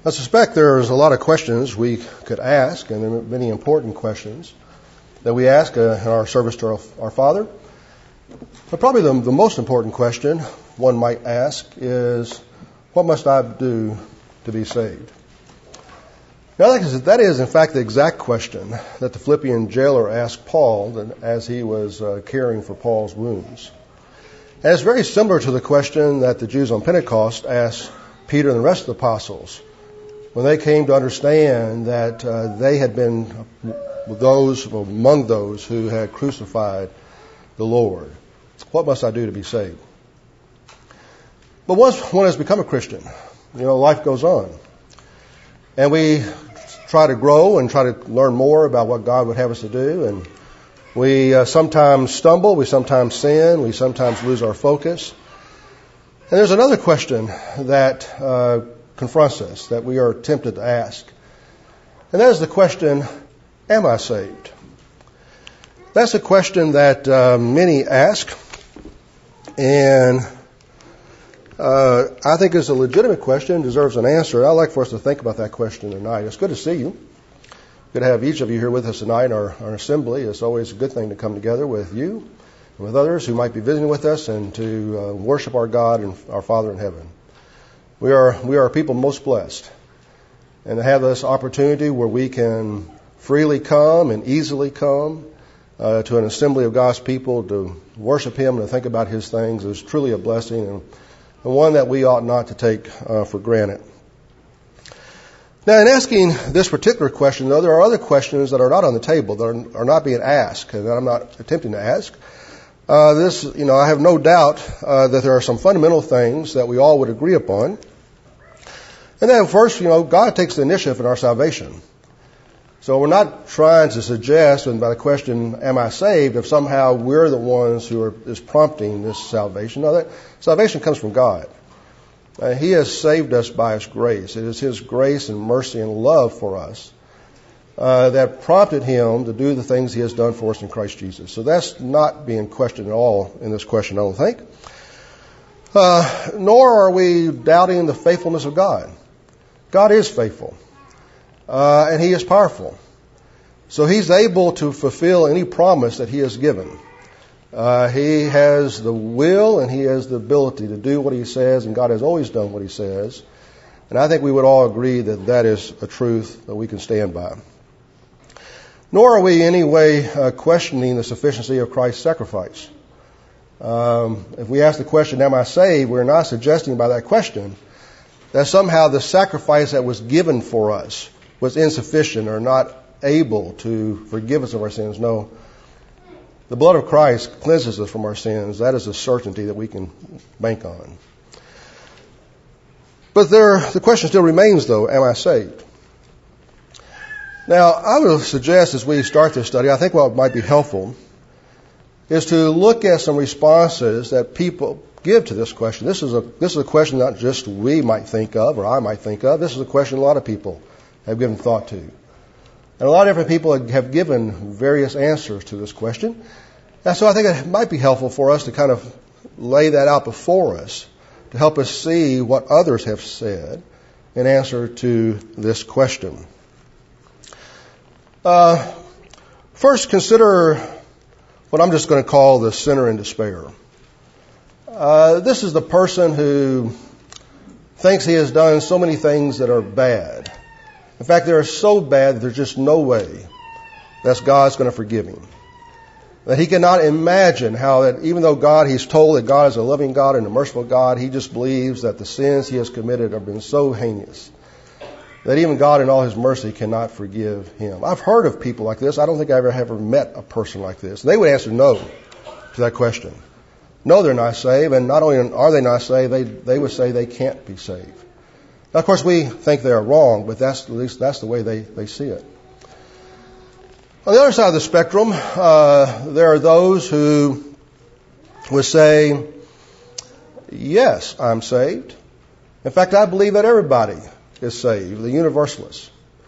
I suspect there's a lot of questions we could ask, and there are many important questions that we ask in our service to our Father. But probably the most important question one might ask is, what must I do to be saved? Now, that is, in fact, the exact question that the Philippian jailer asked Paul as he was caring for Paul's wounds. And it's very similar to the question that the Jews on Pentecost asked Peter and the rest of the apostles when they came to understand that they had been among those who had crucified the Lord. What must I do to be saved? But once one has become a Christian, life goes on. And we try to grow and try to learn more about what God would have us to do. And we sometimes stumble, we sometimes sin, we sometimes lose our focus. And there's another question that confronts us, that we are tempted to ask. And that is the question, am I saved? That's a question that many ask, and I think it's a legitimate question, deserves an answer. I'd like for us to think about that question tonight. It's good to see you. Good to have each of you here with us tonight in our assembly. It's always a good thing to come together with you and with others who might be visiting with us and to worship our God and our Father in heaven. We are a people most blessed, and to have this opportunity where we can freely come and easily come to an assembly of God's people to worship Him and to think about His things is truly a blessing, and one that we ought not to take for granted. Now, in asking this particular question, though, there are other questions that are not on the table, that are not being asked, and that I'm not attempting to ask. I have no doubt that there are some fundamental things that we all would agree upon. And then first, God takes the initiative in our salvation. So we're not trying to suggest, and by the question, am I saved, if somehow we're the ones who is prompting this salvation. No, that salvation comes from God. He has saved us by His grace. It is His grace and mercy and love for us that prompted Him to do the things He has done for us in Christ Jesus. So that's not being questioned at all in this question, I don't think. Nor are we doubting the faithfulness of God. God is faithful, and He is powerful. So He's able to fulfill any promise that He has given. He has the will and He has the ability to do what He says, and God has always done what He says. And I think we would all agree that that is a truth that we can stand by. Nor are we in any way questioning the sufficiency of Christ's sacrifice. If we ask the question, am I saved, we're not suggesting by that question that somehow the sacrifice that was given for us was insufficient or not able to forgive us of our sins. No. The blood of Christ cleanses us from our sins. That is a certainty that we can bank on. But the question still remains, though, am I saved? Now, I would suggest as we start this study, I think what might be helpful is to look at some responses that people give to this question. This is a question not just we might think of or I might think of. This is a question a lot of people have given thought to. And a lot of different people have given various answers to this question. And so I think it might be helpful for us to kind of lay that out before us to help us see what others have said in answer to this question. First, consider what I'm just going to call the sinner in despair. This is the person who thinks he has done so many things that are bad. In fact, they are so bad that there's just no way that God's going to forgive him. That he cannot imagine how that even though he's told that God is a loving God and a merciful God, he just believes that the sins he has committed have been so heinous that even God in all His mercy cannot forgive him. I've heard of people like this. I don't think I've ever met a person like this. They would answer no to that question. No, they're not saved, and not only are they not saved, they would say they can't be saved. Now, of course, we think they are wrong, but at least that's the way they see it. On the other side of the spectrum, there are those who would say, yes, I'm saved. In fact, I believe that everybody is saved, the universalists.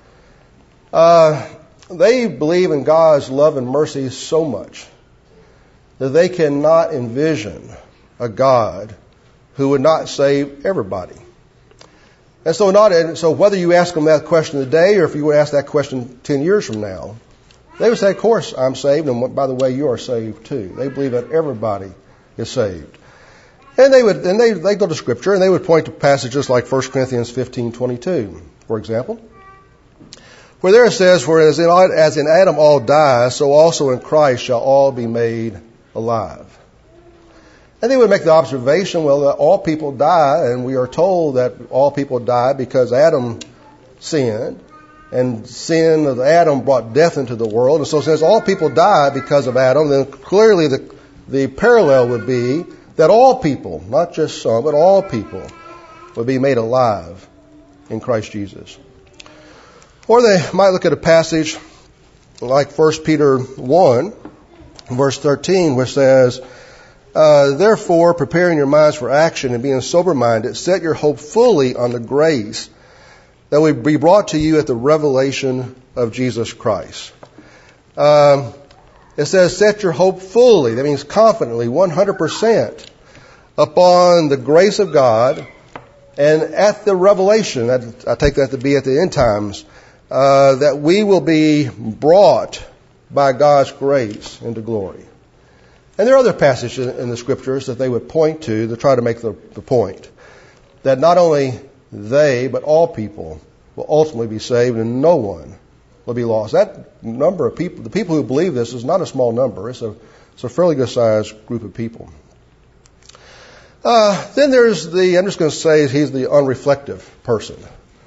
They believe in God's love and mercy so much that they cannot envision a God who would not save everybody. And so whether you ask them that question today or if you would ask that question 10 years from now, they would say, of course, I'm saved, and by the way, you are saved too. They believe that everybody is saved. And they go to Scripture, and they would point to passages like 1 Corinthians 15:22, for example, where there it says, "For as in Adam all die, so also in Christ shall all be made alive." And they would make the observation, well, that all people die, and we are told that all people die because Adam sinned, and sin of Adam brought death into the world. And so since all people die because of Adam, then clearly the parallel would be that all people, not just some, but all people, would be made alive in Christ Jesus. Or they might look at a passage like 1 Peter 1, verse 13, which says, "Therefore, preparing your minds for action and being sober-minded, set your hope fully on the grace that will be brought to you at the revelation of Jesus Christ." It says, set your hope fully. That means confidently, 100%, upon the grace of God and at the revelation, I take that to be at the end times, that we will be brought by God's grace into glory. And there are other passages in the Scriptures that they would point to try to make the point that not only they, but all people will ultimately be saved and no one will be lost. That number of people, the people who believe this, is not a small number. It's a fairly good sized group of people. Then there's I'm just going to say he's the unreflective person.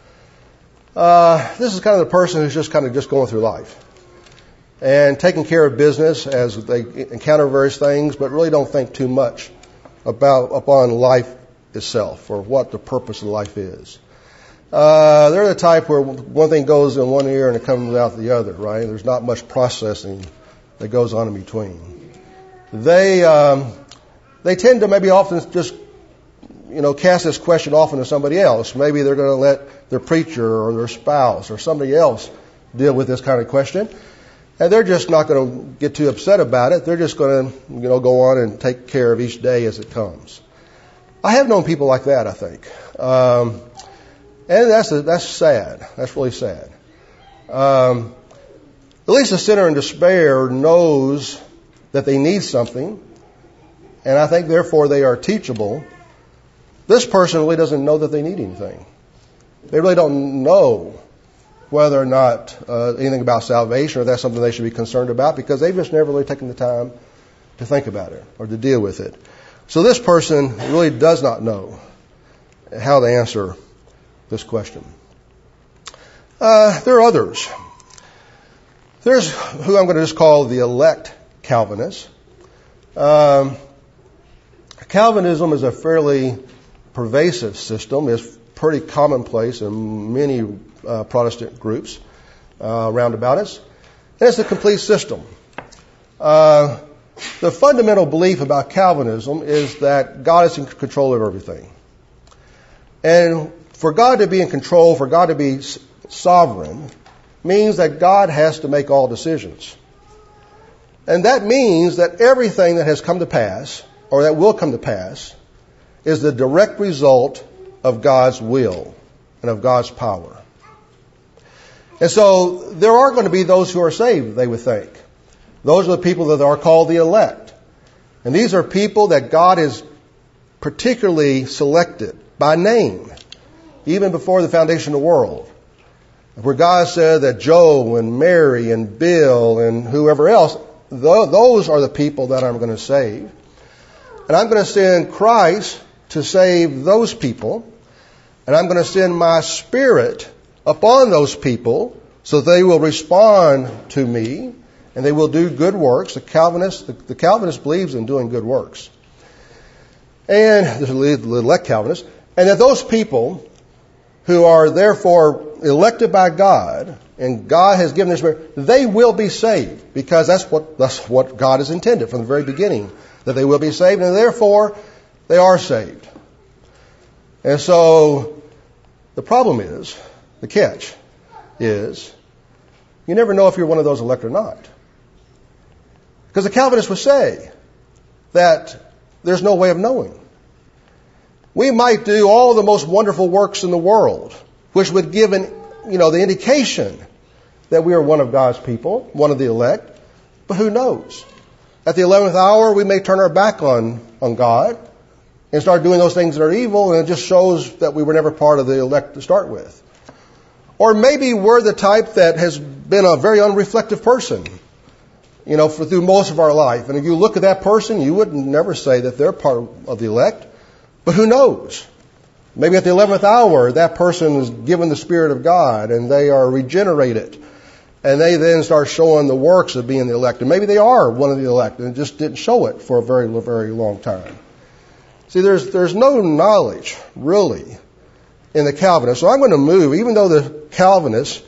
This is kind of the person who's just going through life and taking care of business as they encounter various things, but really don't think too much upon life itself or what the purpose of life is. They're the type where one thing goes in one ear and it comes out the other, right? There's not much processing that goes on in between. They tend to maybe often just, cast this question off into somebody else. Maybe they're going to let their preacher or their spouse or somebody else deal with this kind of question. And they're just not going to get too upset about it. They're just going to, go on and take care of each day as it comes. I have known people like that, I think. And that's sad. That's really sad. At least a sinner in despair knows that they need something, and I think therefore they are teachable. This person really doesn't know that they need anything. They really don't know whether or not anything about salvation or that's something they should be concerned about because they've just never really taken the time to think about it or to deal with it. So this person really does not know how to answer this question. There are others. There's who I'm going to just call the elect Calvinists. Calvinism is a fairly pervasive system. It's pretty commonplace in many Protestant groups around about us. And it's a complete system. The fundamental belief about Calvinism is that God is in control of everything. And for God to be in control, for God to be sovereign, means that God has to make all decisions. And that means that everything that has come to pass, or that will come to pass, is the direct result of God's will and of God's power. And so there are going to be those who are saved, they would think. Those are the people that are called the elect. And these are people that God has particularly selected by name, even before the foundation of the world. Where God said that Joe and Mary and Bill and whoever else, those are the people that I'm going to save. And I'm going to send Christ to save those people. And I'm going to send my Spirit upon those people so they will respond to me and they will do good works. The Calvinist believes in doing good works. And the elect Calvinists. And that those people who are therefore elected by God and God has given their Spirit, they will be saved because that's what God has intended from the very beginning, that they will be saved, and therefore they are saved. And so the problem is, the catch is, you never know if you're one of those elect or not. Because the Calvinists would say that there's no way of knowing. We might do all the most wonderful works in the world, which would give the indication that we are one of God's people, one of the elect. But who knows? At the 11th hour, we may turn our back on God and start doing those things that are evil, and it just shows that we were never part of the elect to start with. Or maybe we're the type that has been a very unreflective person, through most of our life. And if you look at that person, you would never say that they're part of the elect. But who knows? Maybe at the 11th hour, that person is given the Spirit of God and they are regenerated. And they then start showing the works of being the elect. And maybe they are one of the elect and just didn't show it for a very, very long time. See, there's no knowledge, really, in the Calvinists. So I'm going to move, even though the Calvinist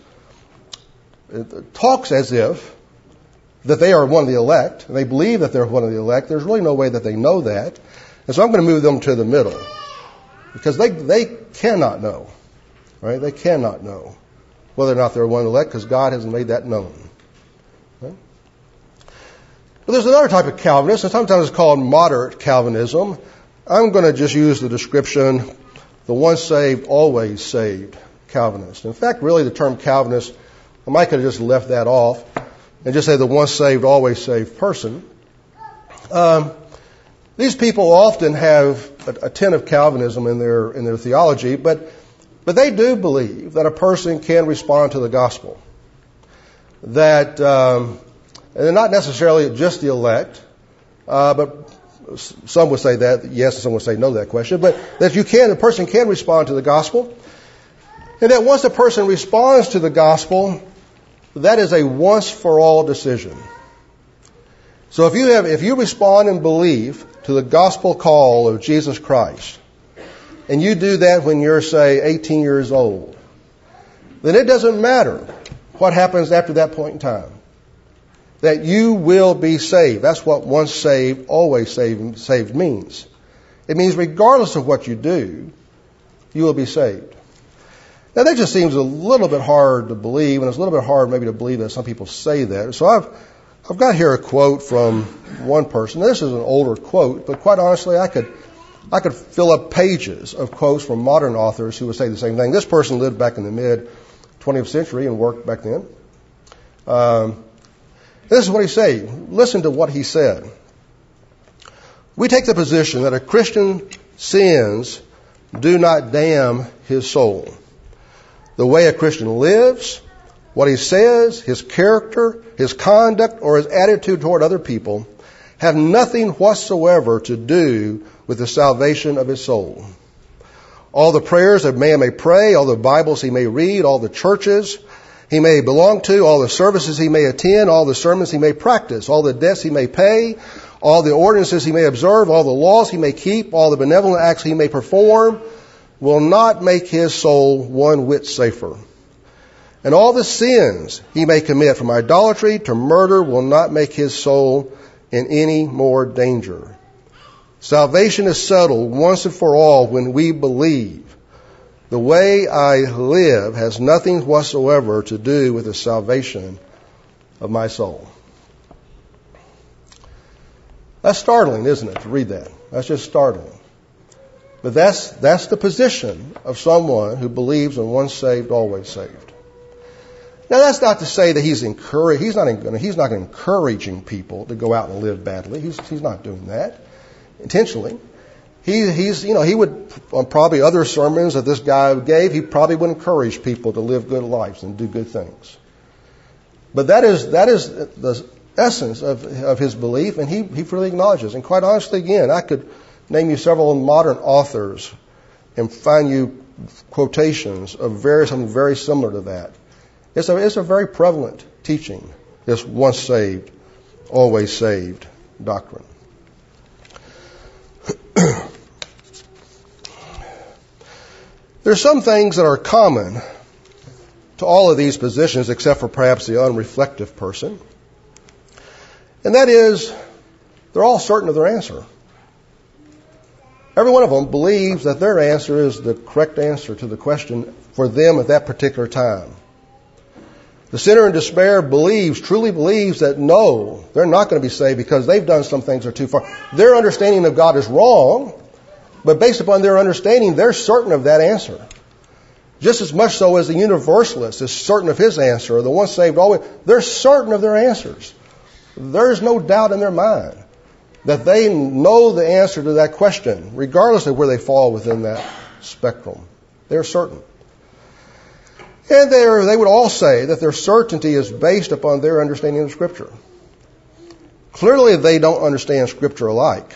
talks as if that they are one of the elect, and they believe that they're one of the elect, there's really no way that they know that. And so I'm going to move them to the middle. Because they cannot know, right? They cannot know whether or not they're one of the elect, because God hasn't made that known. Right? But there's another type of Calvinist, and sometimes it's called moderate Calvinism. I'm going to just use the description, the once saved, always saved Calvinist. In fact, really the term Calvinist, I might have just left that off and just say the once saved, always saved person. These people often have a tint of Calvinism in their theology, but they do believe that a person can respond to the gospel. That and they're not necessarily just the elect, but some would say that yes, and some would say no to that question. But that a person can respond to the gospel, and that once a person responds to the gospel, that is a once for all decision. So if you respond in belief to the gospel call of Jesus Christ, and you do that when you're, say, 18 years old, then it doesn't matter what happens after that point in time. That you will be saved. That's what once saved, always saved means. It means regardless of what you do, you will be saved. Now that just seems a little bit hard to believe, and it's a little bit hard maybe to believe that some people say that. So I've got here a quote from one person. This is an older quote, but quite honestly, I could fill up pages of quotes from modern authors who would say the same thing. This person lived back in the mid-20th century and worked back then. This is what he said. Listen to what he said. We take the position that a Christian sins do not damn his soul. The way a Christian lives, what he says, his character, his conduct, or his attitude toward other people have nothing whatsoever to do with the salvation of his soul. All the prayers that man may pray, all the Bibles he may read, all the churches he may belong to, all the services he may attend, all the sermons he may practice, all the debts he may pay, all the ordinances he may observe, all the laws he may keep, all the benevolent acts he may perform, will not make his soul one whit safer. And all the sins he may commit, from idolatry to murder, will not make his soul in any more danger. Salvation is settled once and for all when we believe. The way I live has nothing whatsoever to do with the salvation of my soul. That's startling, isn't it, to read that? That's just startling. But that's the position of someone who believes in once saved, always saved. Now, that's not to say that he's not encouraging people to go out and live badly. He's not doing that intentionally. He would, on probably other sermons that this guy gave, he probably would encourage people to live good lives and do good things. But that is the essence of his belief, and he freely acknowledges. And quite honestly, again, I could name you several modern authors and find you quotations of something very similar to that. It's a very prevalent teaching, this once saved, always saved doctrine. There are some things that are common to all of these positions, except for perhaps the unreflective person. And that is, they're all certain of their answer. Every one of them believes that their answer is the correct answer to the question for them at that particular time. The sinner in despair truly believes that no, they're not going to be saved because they've done some things that are too far. Their understanding of God is wrong, But based upon their understanding, they're certain of that answer. Just as much so as the universalist is certain of his answer, or the once saved always, they're certain of their answers. There's no doubt in their mind that they know the answer to that question, regardless of where they fall within that spectrum. They're certain. And they would all say that their certainty is based upon their understanding of Scripture. Clearly, they don't understand Scripture alike.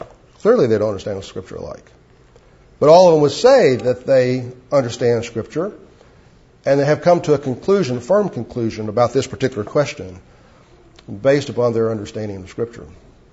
But all of them would say that they understand Scripture, and they have come to a conclusion, a firm conclusion about this particular question, based upon their understanding of Scripture.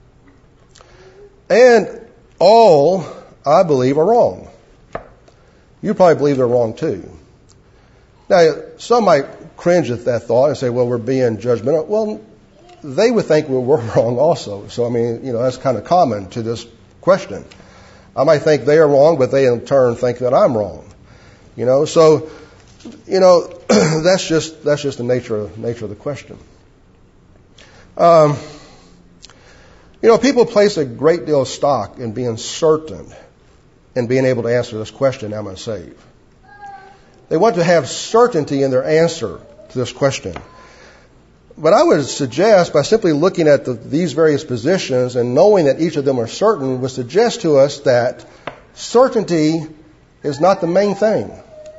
And all, I believe, are wrong. You probably believe they're wrong too. Now, some might cringe at that thought and say, well, we're being judgmental. Well, they would think we're wrong also. So, that's kind of common to this question. I might think they are wrong, but they in turn think that I'm wrong. So, that's just the nature of the question. People place a great deal of stock in being certain and being able to answer this question, am I saved? They want to have certainty in their answer to this question. But I would suggest, by simply looking at these various positions and knowing that each of them are certain, would suggest to us that certainty is not the main thing.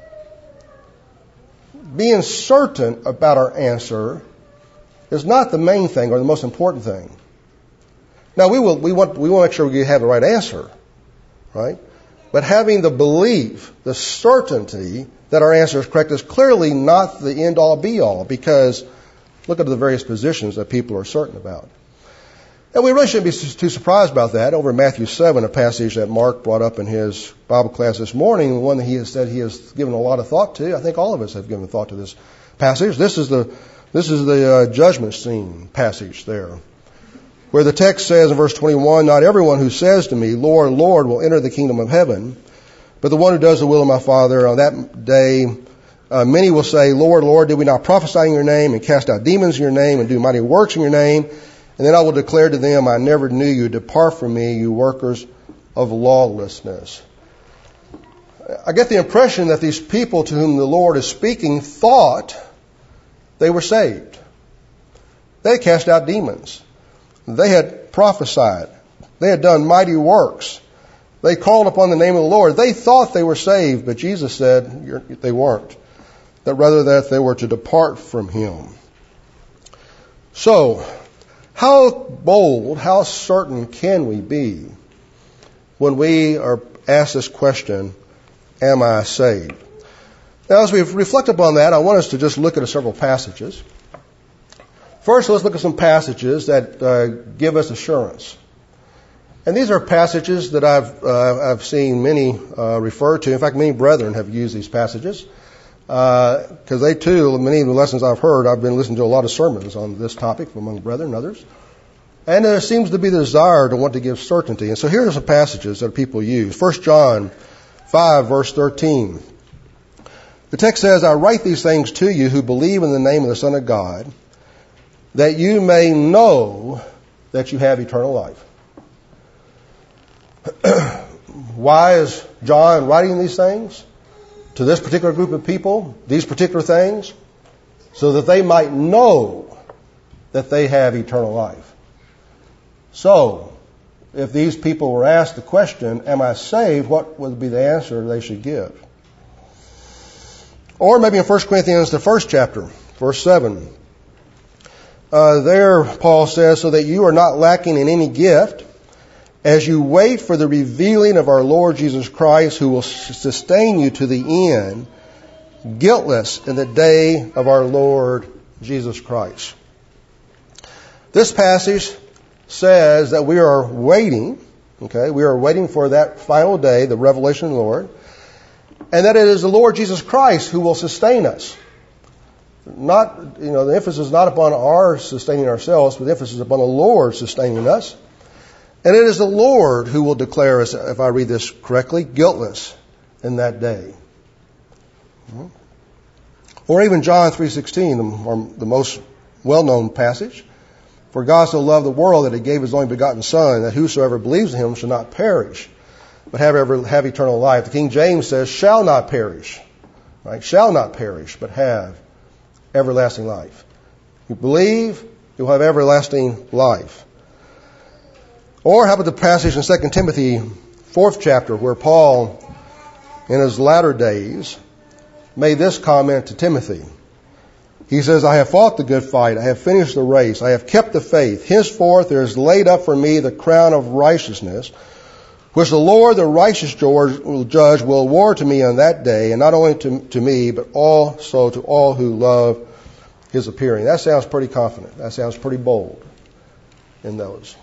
Being certain about our answer is not the main thing or the most important thing. Now, we want to make sure we have the right answer, right? But having the belief, the certainty that our answer is correct is clearly not the end-all, be-all, because look at the various positions that people are certain about. And we really shouldn't be too surprised about that. Over in Matthew 7, a passage that Mark brought up in his Bible class this morning, one that he has said he has given a lot of thought to. I think all of us have given thought to this passage. This is the judgment scene passage there, where the text says in verse 21, not everyone who says to me, Lord, Lord, will enter the kingdom of heaven, but the one who does the will of my Father. On that day, many will say, Lord, Lord, did we not prophesy in your name and cast out demons in your name and do mighty works in your name? And then I will declare to them, I never knew you. Depart from me, you workers of lawlessness. I get the impression that these people to whom the Lord is speaking thought they were saved. They had cast out demons. They had prophesied. They had done mighty works. They called upon the name of the Lord. They thought they were saved, but Jesus said they weren't. That rather that they were to depart from Him. So, how bold, how certain can we be when we are asked this question, am I saved? Now, as we reflect upon that, I want us to just look at several passages. First, let's look at some passages that give us assurance. And these are passages that I've seen many refer to. In fact, many brethren have used these passages because they too, many of the lessons I've heard, I've been listening to a lot of sermons on this topic from among brethren and others. And there seems to be the desire to want to give certainty. And so here are some passages that people use. 1 John 5, verse 13. The text says, I write these things to you who believe in the name of the Son of God, that you may know that you have eternal life. Why is John writing these things to this particular group of people, these particular things? So that they might know that they have eternal life. So, if these people were asked the question, am I saved, what would be the answer they should give? Or maybe in 1 Corinthians, the first chapter, verse 7. There, Paul says, so that you are not lacking in any gift, as you wait for the revealing of our Lord Jesus Christ, who will sustain you to the end, guiltless in the day of our Lord Jesus Christ. This passage says that we are waiting, we are waiting for that final day, the revelation of the Lord, and that it is the Lord Jesus Christ who will sustain us. Not, the emphasis is not upon our sustaining ourselves, but the emphasis is upon the Lord sustaining us. And it is the Lord who will declare us, if I read this correctly, guiltless in that day. Or even John 3:16, the most well-known passage. For God so loved the world that He gave His only begotten Son, that whosoever believes in Him shall not perish, but have eternal life. The King James says, shall not perish. Right? Shall not perish, but have everlasting life. You believe, you'll have everlasting life. Or how about the passage in 2 Timothy, 4th chapter, where Paul, in his latter days, made this comment to Timothy. He says, I have fought the good fight. I have finished the race. I have kept the faith. Henceforth there is laid up for me the crown of righteousness, which the Lord, the righteous judge, will award to me on that day, and not only to me, but also to all who love his appearing. That sounds pretty confident. That sounds pretty bold in those.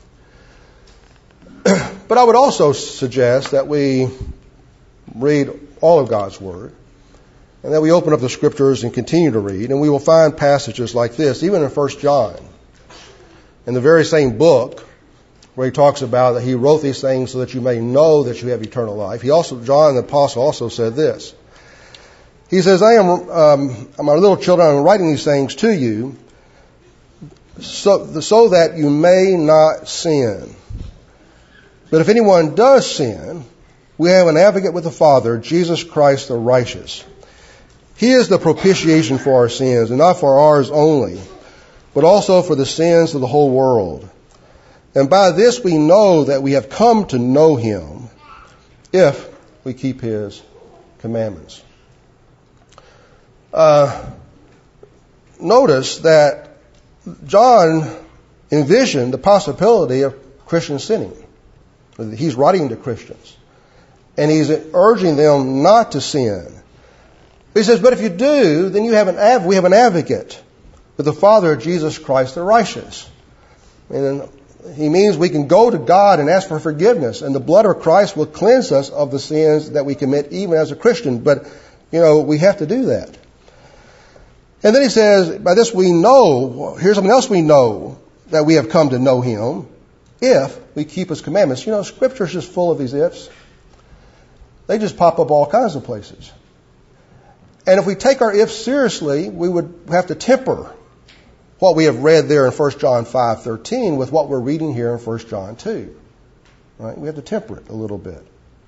But I would also suggest that we read all of God's Word, and that we open up the Scriptures and continue to read, and we will find passages like this, even in 1 John, in the very same book, where he talks about that he wrote these things so that you may know that you have eternal life. John the Apostle also said this. He says, my little children, I'm writing these things to you so that you may not sin. But if anyone does sin, we have an advocate with the Father, Jesus Christ the righteous. He is the propitiation for our sins, and not for ours only, but also for the sins of the whole world. And by this we know that we have come to know him, if we keep his commandments. Notice that John envisioned the possibility of Christians sinning. He's writing to Christians, and he's urging them not to sin. He says, but if you do, then we have an advocate with the Father, Jesus Christ the righteous. And he means we can go to God and ask for forgiveness, and the blood of Christ will cleanse us of the sins that we commit even as a Christian. But, we have to do that. And then he says, by this we know, here's something else we know, that we have come to know him, if we keep his commandments. Scripture is just full of these ifs. They just pop up all kinds of places. And if we take our ifs seriously, we would have to temper what we have read there in 1 John 5:13 with what we're reading here in 1 John 2. Right? We have to temper it a little bit.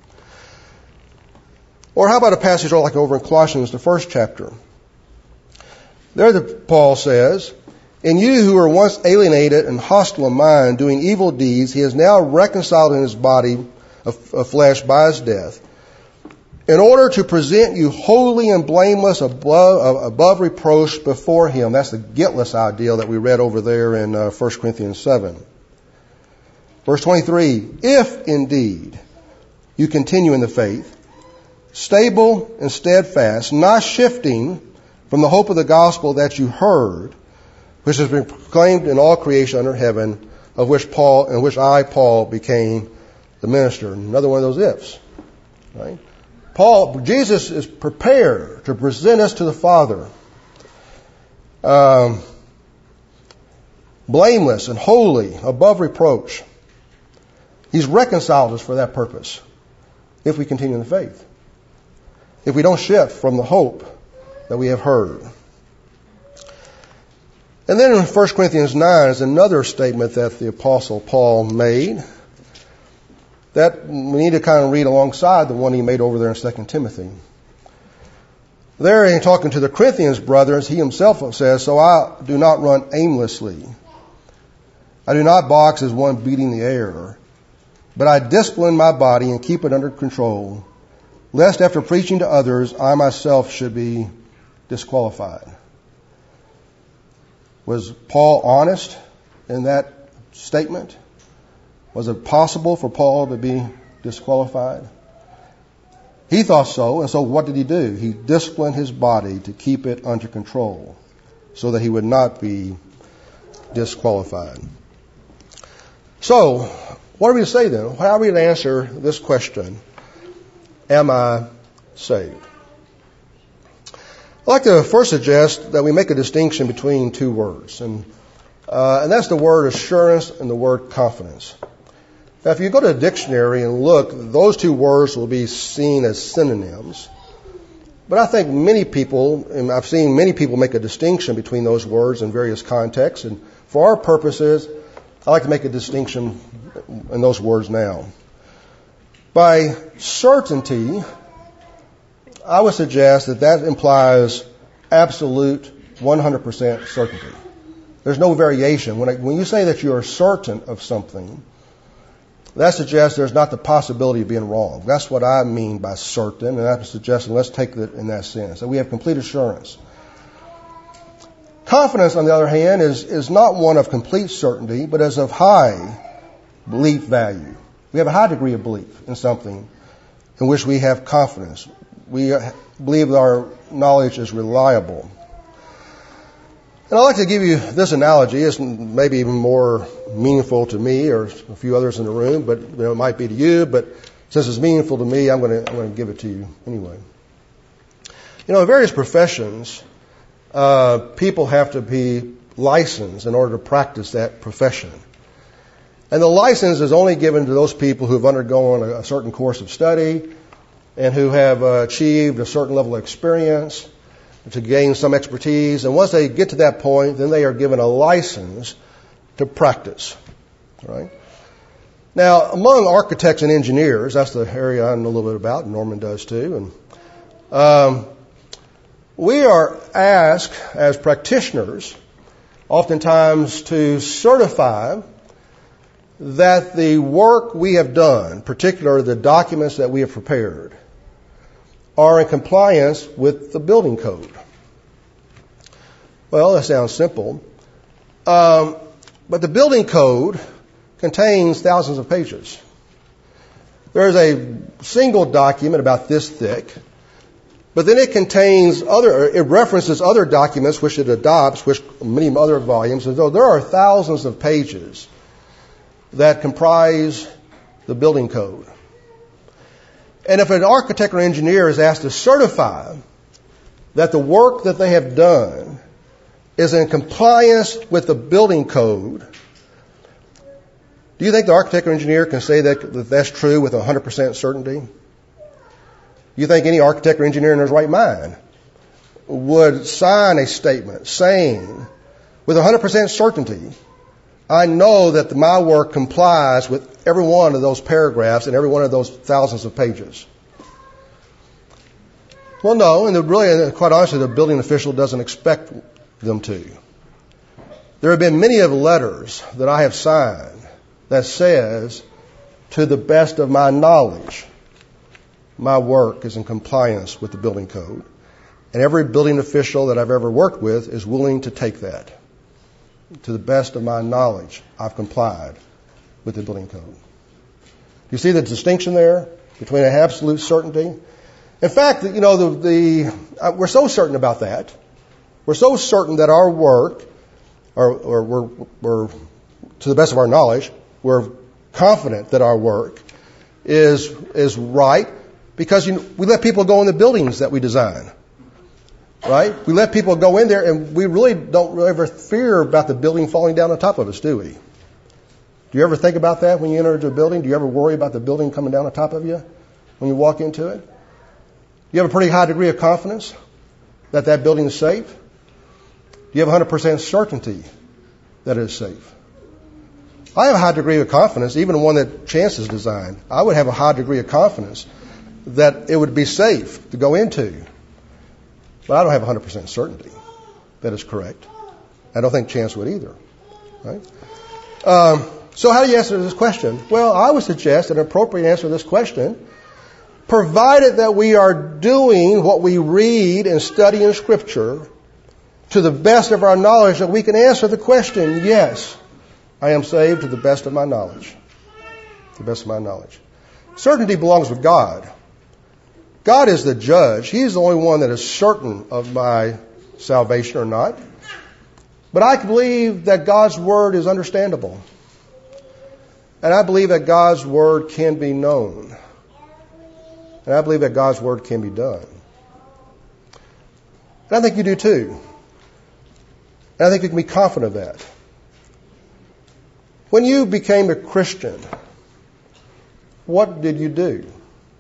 Or how about a passage like over in Colossians, the 1st chapter? There Paul says, in you who were once alienated and hostile in mind, doing evil deeds, he is now reconciled in his body of flesh by his death, in order to present you holy and blameless above reproach before him. That's the guiltless ideal that we read over there in 1 Corinthians 7. Verse 23, if indeed you continue in the faith, stable and steadfast, not shifting from the hope of the gospel that you heard, which has been proclaimed in all creation under heaven, of which I, Paul, became the minister. Another one of those ifs. Right? Jesus is prepared to present us to the Father, blameless and holy, above reproach. He's reconciled us for that purpose, if we continue in the faith. If we don't shift from the hope that we have heard. And then in 1 Corinthians 9 is another statement that the Apostle Paul made that we need to kind of read alongside the one he made over there in 2 Timothy. There, in talking to the Corinthians brothers, he himself says, so I do not run aimlessly. I do not box as one beating the air, but I discipline my body and keep it under control, lest after preaching to others, I myself should be disqualified. Was Paul honest in that statement? Was it possible for Paul to be disqualified? He thought so, and so what did he do? He disciplined his body to keep it under control so that he would not be disqualified. So, what are we to say then? How are we to answer this question? Am I saved? I'd like to first suggest that we make a distinction between two words, and that's the word assurance and the word confidence. Now, if you go to a dictionary and look, those two words will be seen as synonyms. But I think many people, and I've seen many people make a distinction between those words in various contexts. And for our purposes, I like to make a distinction in those words now. By certainty, I would suggest that implies absolute 100% certainty. There's no variation. When you say that you are certain of something, that suggests there's not the possibility of being wrong. That's what I mean by certain, and I'm suggesting let's take it in that sense, that we have complete assurance. Confidence, on the other hand, is not one of complete certainty, but is of high belief value. We have a high degree of belief in something in which we have confidence. We believe that our knowledge is reliable. And I'd like to give you this analogy. It's maybe even more meaningful to me or a few others in the room, but it might be to you. But since it's meaningful to me, I'm going to give it to you anyway. In various professions, people have to be licensed in order to practice that profession. And the license is only given to those people who have undergone a certain course of study and who have achieved a certain level of experience to gain some expertise. And once they get to that point, then they are given a license to practice. Right? Now, among architects and engineers, that's the area I know a little bit about, and Norman does too. And we are asked as practitioners oftentimes to certify that the work we have done, particularly the documents that we have prepared, are in compliance with the building code. Well, that sounds simple. But the building code contains thousands of pages. There's a single document about this thick, but then it references other documents which it adopts, which many other volumes. And so there are thousands of pages that comprise the building code. And if an architect or engineer is asked to certify that the work that they have done is in compliance with the building code, do you think the architect or engineer can say that that's true with 100% certainty? Do you think any architect or engineer in his right mind would sign a statement saying, with 100% certainty, I know that my work complies with every one of those paragraphs and every one of those thousands of pages? Well, no, and quite honestly, the building official doesn't expect them to. There have been many of letters that I have signed that says, to the best of my knowledge, my work is in compliance with the building code. And every building official that I've ever worked with is willing to take that. To the best of my knowledge, I've complied with the building code. You see the distinction there between an absolute certainty? In fact, we're so certain about that. We're so certain that our work, or we're to the best of our knowledge, we're confident that our work is right because we let people go in the buildings that we design. Right? We let people go in there, and we really don't ever fear about the building falling down on top of us, do we? Do you ever think about that when you enter into a building? Do you ever worry about the building coming down on top of you when you walk into it? You have a pretty high degree of confidence that that building is safe? Do you have 100% certainty that it is safe? I have a high degree of confidence, even one that Chance has designed. I would have a high degree of confidence that it would be safe to go into. But I don't have 100% certainty that is correct. I don't think Chance would either. Right? So how do you answer this question? Well, I would suggest an appropriate answer to this question, provided that we are doing what we read and study in Scripture to the best of our knowledge, that we can answer the question, yes, I am saved to the best of my knowledge. To the best of my knowledge. Certainty belongs with God. God is the judge. He's the only one that is certain of my salvation or not. But I believe that God's Word is understandable. And I believe that God's Word can be known. And I believe that God's Word can be done. And I think you do too. And I think you can be confident of that. When you became a Christian, what did you do?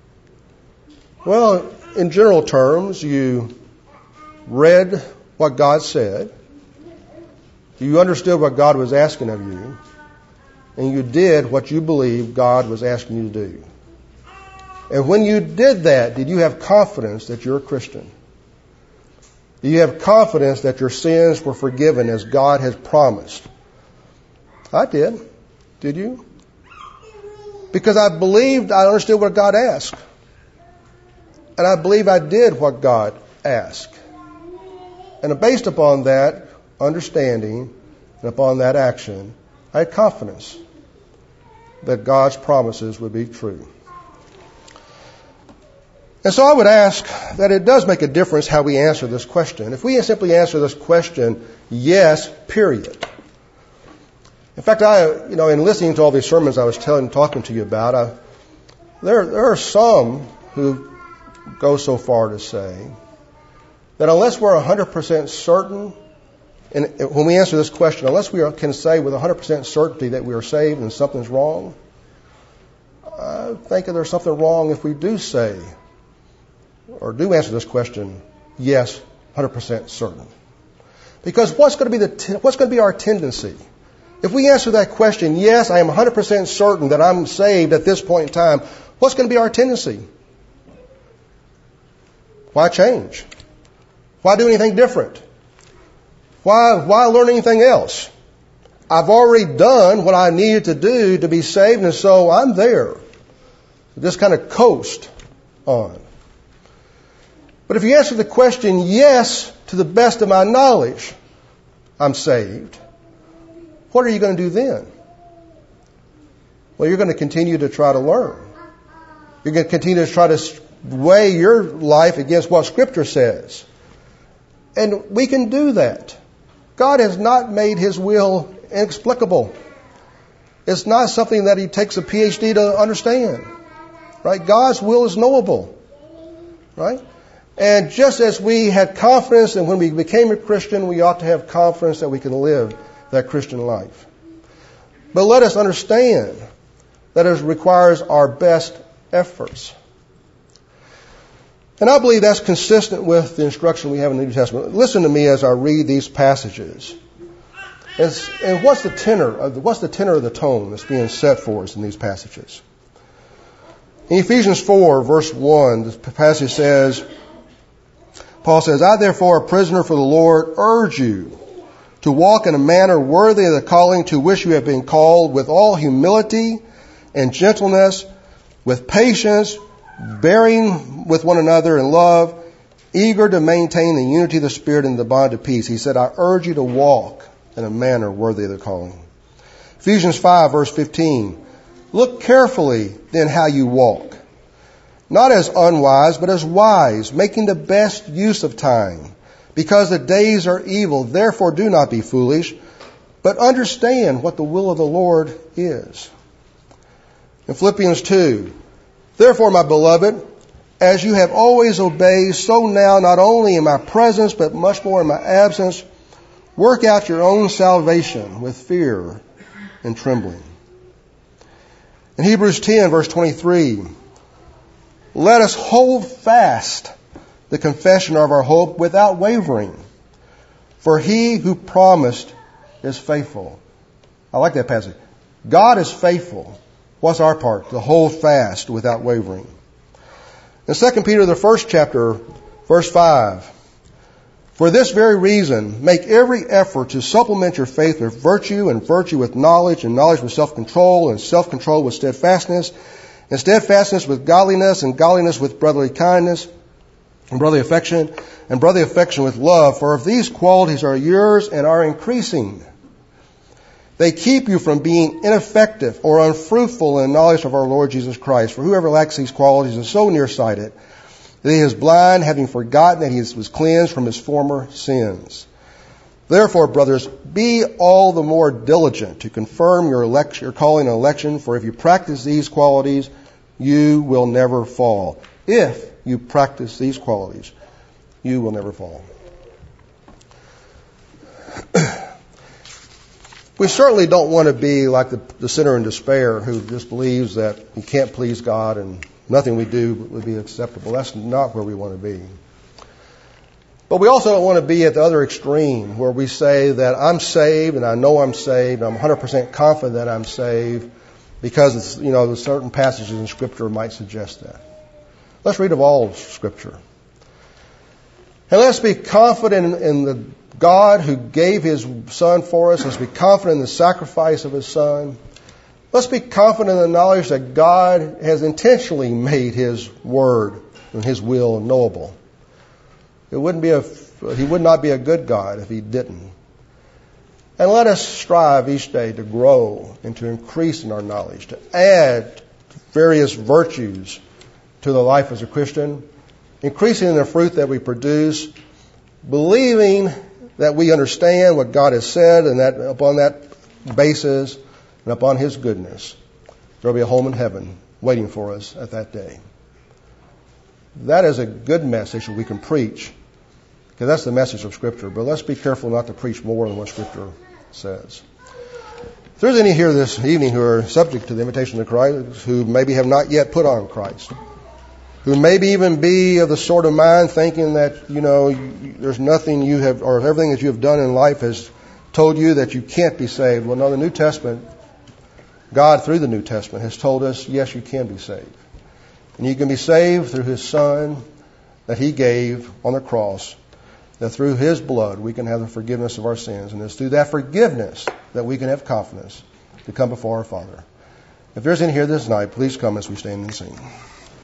Well, in general terms, you read what God said, you understood what God was asking of you, and you did what you believed God was asking you to do. And when you did that, did you have confidence that you're a Christian? Do you have confidence that your sins were forgiven as God has promised? I did. Did you? Because I believed I understood what God asked. And I believe I did what God asked. And based upon that understanding and upon that action, I had confidence that God's promises would be true. And so I would ask that it does make a difference how we answer this question. If we simply answer this question, yes, period. In fact, in listening to all these sermons I was talking to you about, there are some who go so far to say that unless we're 100% certain, and when we answer this question, unless we can say with 100% certainty that we are saved and something's wrong, I think that there's something wrong if we do say or do answer this question, yes, 100% certain. Because what's going to be our tendency? If we answer that question, yes, I am 100% certain that I'm saved at this point in time, what's going to be our tendency? Why change? Why do anything different? Why learn anything else? I've already done what I needed to do to be saved, and so I'm there. Just kind of coast on. But if you answer the question, yes, to the best of my knowledge, I'm saved, what are you going to do then? Well, you're going to continue to try to learn. You're going to continue to try to weigh your life against what Scripture says. And we can do that. God has not made His will inexplicable. It's not something that He takes a PhD to understand. Right? God's will is knowable. Right? And just as we had confidence that when we became a Christian, we ought to have confidence that we can live that Christian life. But let us understand that it requires our best efforts. And I believe that's consistent with the instruction we have in the New Testament. Listen to me as I read these passages. And what's the tenor of the tone that's being set for us in these passages? In Ephesians 4, verse 1, the passage says, Paul says, I therefore, a prisoner for the Lord, urge you to walk in a manner worthy of the calling to which you have been called, with all humility and gentleness, with patience, bearing with one another in love, eager to maintain the unity of the Spirit in the bond of peace. He said, I urge you to walk in a manner worthy of the calling. Ephesians 5, verse 15, look carefully then how you walk, not as unwise, but as wise, making the best use of time, because the days are evil. Therefore do not be foolish, but understand what the will of the Lord is. In Philippians 2, therefore, my beloved, as you have always obeyed, so now, not only in my presence, but much more in my absence, work out your own salvation with fear and trembling. In Hebrews 10, verse 23, let us hold fast the confession of our hope without wavering, for he who promised is faithful. I like that passage. God is faithful. What's our part? To hold fast without wavering. In 2 Peter, the first chapter, verse 5, for this very reason, make every effort to supplement your faith with virtue, and virtue with knowledge, and knowledge with self-control, and self-control with steadfastness, and steadfastness with godliness, and godliness with brotherly kindness, and brotherly affection, and brotherly affection with love. For if these qualities are yours and are increasing, they keep you from being ineffective or unfruitful in knowledge of our Lord Jesus Christ. For whoever lacks these qualities is so nearsighted that he is blind, having forgotten that he was cleansed from his former sins. Therefore, brothers, be all the more diligent to confirm your calling and election, for if you practice these qualities, you will never fall. If you practice these qualities, you will never fall. We certainly don't want to be like the sinner in despair who just believes that he can't please God and nothing we do would be acceptable. That's not where we want to be. But we also don't want to be at the other extreme where we say that I'm saved and I know I'm saved. I'm 100% confident that I'm saved because it's, certain passages in Scripture might suggest that. Let's read of all Scripture. And let's be confident in the God who gave His Son for us. Let's be confident in the sacrifice of His Son. Let's be confident in the knowledge that God has intentionally made His Word and His will knowable. He would not be a good God if He didn't. And let us strive each day to grow and to increase in our knowledge, to add various virtues to the life as a Christian, increasing in the fruit that we produce, believing that we understand what God has said, and that upon that basis and upon His goodness, there will be a home in heaven waiting for us at that day. That is a good message that we can preach, because that's the message of Scripture. But let's be careful not to preach more than what Scripture says. If there's any here this evening who are subject to the invitation of Christ, who maybe have not yet put on Christ, who maybe even be of the sort of mind thinking that, there's nothing you have, or everything that you have done in life has told you that you can't be saved. Well, no, the New Testament, God through the New Testament has told us, yes, you can be saved. And you can be saved through His Son that He gave on the cross, that through His blood we can have the forgiveness of our sins. And it's through that forgiveness that we can have confidence to come before our Father. If there's any here this night, please come as we stand and sing.